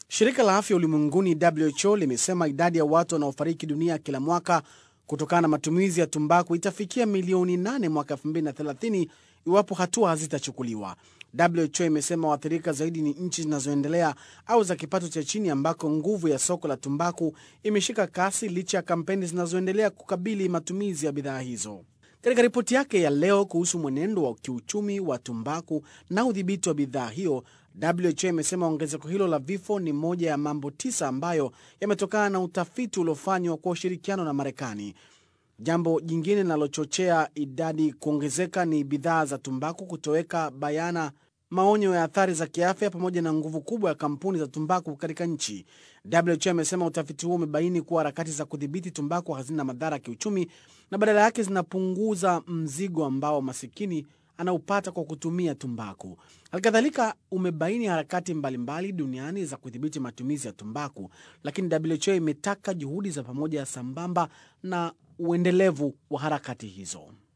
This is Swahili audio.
Shirika la Afya Ulimwenguni WHO limesema idadi ya watu wanaofariki dunia kila mwaka kutokana na matumizi ya tumbaku itafikia milioni 8 mwaka 2030 iwapo hatua hazitachukuliwa. WHO imesema waathirika zaidi ni nchi zinazoendelea au za kipato cha chini ambako nguvu ya soko la tumbaku imeshika kasi licha ya kampeni zinazoendelea kukabili matumizi ya bidhaa hizo. Katika ripoti yake ya leo kuhusu mwenendo wa kiuchumi wa tumbaku na udhibiti wa bidhaa hiyo, WHO imesema ongezeko hilo la vifo ni moja ya mambo 9 ambayo yametokana na utafiti uliofanywa kwa ushirikiano na Marekani. Jambo jingine linalochochea idadi kuongezeka ni bidhaa za tumbaku kutoweka bayana maonyo ya athari za kiafya pamoja na nguvu kubwa ya kampuni za tumbaku katika nchi. WHO imesema utafiti huo umebaini kuwa harakati za kudhibiti tumbaku hazina madhara ya kiuchumi na badala yake zinapunguza mzigo ambao masikini anaupata kwa kutumia tumbaku. Halikadhalika umebaini harakati mbalimbali duniani za kudhibiti matumizi ya tumbaku, lakini WHO imetaka juhudi za pamoja sambamba na uendelevu wa harakati hizo.